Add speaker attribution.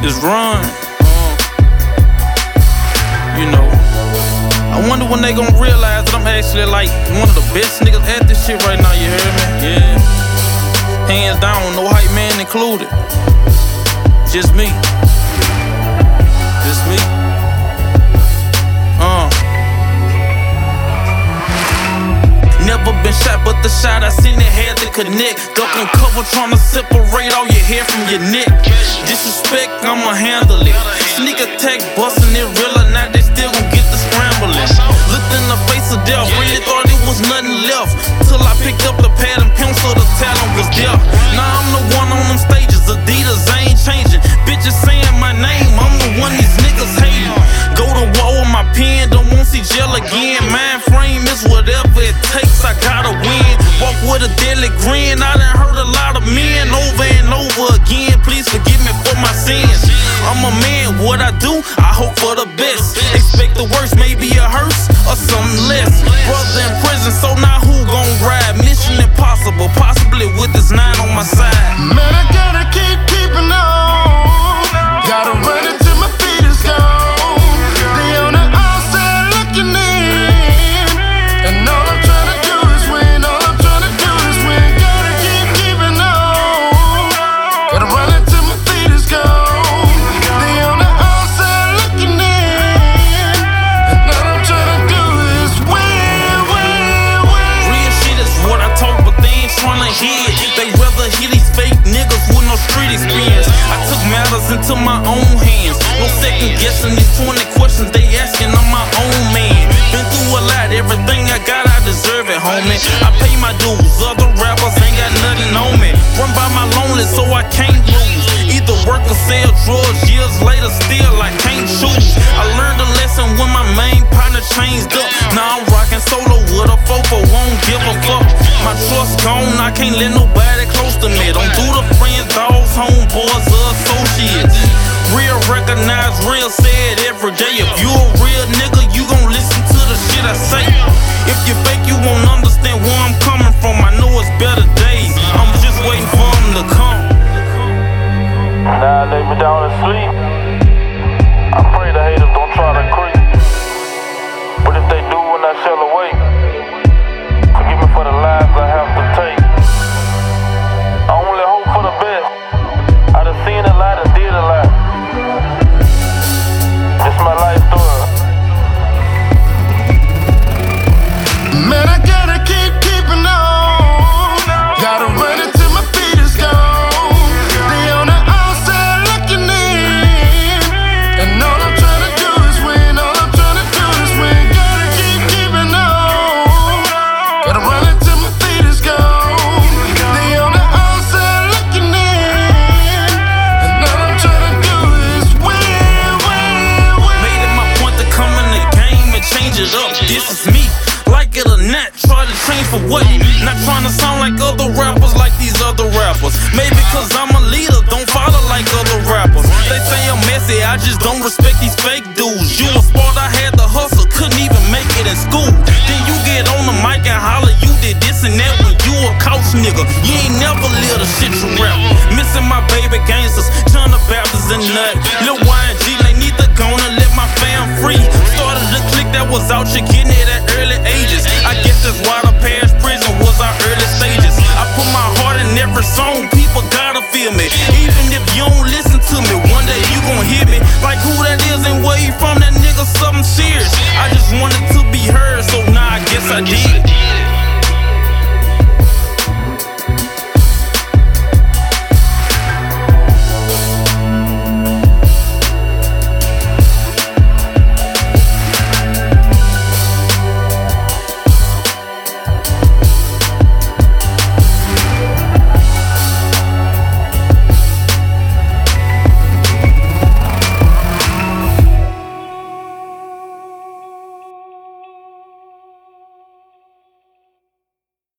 Speaker 1: It's run. You know, I wonder when they gon' realize that I'm actually like one of the best niggas at this shit right now, you heard me? Yeah. Hands down, no hype man included. Just me. Just me. Never been shot, but the shot I seen it had to connect. Ducking cover, tryna separate all your hair from your neck. Disrespect, I'ma handle it. Sneak attack, bustin' it real or not, they still gon' get the scrambling. Looked in the face of death, really thought it was nothing left. Till I picked up the pad and pencil, the talent was there. Now I'm the one on them stages, Adidas, I ain't changing. Bitches saying my name, I'm the one these niggas hating. Go to war with my pen, don't want see jail again. Mind frame is whatever it takes, I gotta win. Walk with a deadly grin, I done hurt a lot of men over and over again. Please forgive me for my sins. I'm a man, what I do, I hope for the best. Expect the worst, maybe a hearse or something less. Brother in prison, so now who gon' ride? Mission impossible, possibly with this 9 on my side.
Speaker 2: Man, I gotta keep keeping on. Gotta run it till my feet is gone. They on the outside looking in, and all I'm tryna do is win. All I'm tryna do is win. Gotta keep keeping on. Gotta run it till my feet is gone. They on the outside looking in, and all I'm tryna do is win, win, win.
Speaker 1: Real shit is what I talk, but they ain't tryna hear it. They rather hear these fake niggas with no street experience. I took matters into my own hands. No second guessing these 20 questions they asking. I'm my own man. Been through a lot, everything I got, I deserve it, homie. I pay my dues, other rappers ain't got nothing on me. Run by my lonely, so I can't lose. Either work or sell drugs, years later still I can't choose. I learned a lesson when my main partner changed up. Now I'm rocking solo with a fofo, won't give a fuck. My trust gone, I can't let nobody close to me. Don't do the friends, dogs, homeboys, or associates. Real recognize, real said every day. If you a real nigga, you gon' listen to the shit I say. If you fake, you won't understand where I'm coming from. I know it's better days, I'm just waiting for them to come.
Speaker 3: Now I lay me down to sleep. I pray the haters don't try to creep, but if they do when I shall awake, forgive me for the lives I have to take. I only hope for the best. I done seen a lot and did a lot. This my life story.
Speaker 2: Man, I gotta keep keeping on. Gotta run it till my feet is gone. They on the outside looking in, and all I'm tryna do is win. All I'm tryna do is win. Gotta keep keeping on. Gotta run it till my feet is gone. They on the outside looking in, and all I'm tryna do is win, win, win.
Speaker 1: Made it my point to come in the game and change it up. This is me. Like it or not, try to change for what? Not trying to sound like other rappers, like these other rappers. Maybe cause I'm a leader, don't follow like other rappers. They say I'm messy, I just don't respect these fake dudes. You was smart, I had the hustle, couldn't even make it in school. Then you get on the mic and holler, you did this and that when you a couch nigga. You ain't never lived the shit you rap. Missing my baby gangsters, John the Baptist and Nut. Lil Y and G, they need to go and let my fam free. Started a clique that was out here getting it at early ages. I guess that's why the past prison was our early stages. I put my heart in every song, people gotta feel me. Even if you don't listen to me, one day you gon' hear me. Like who that is and where you from, that nigga something serious. I just wanted to be heard, so now I guess I did.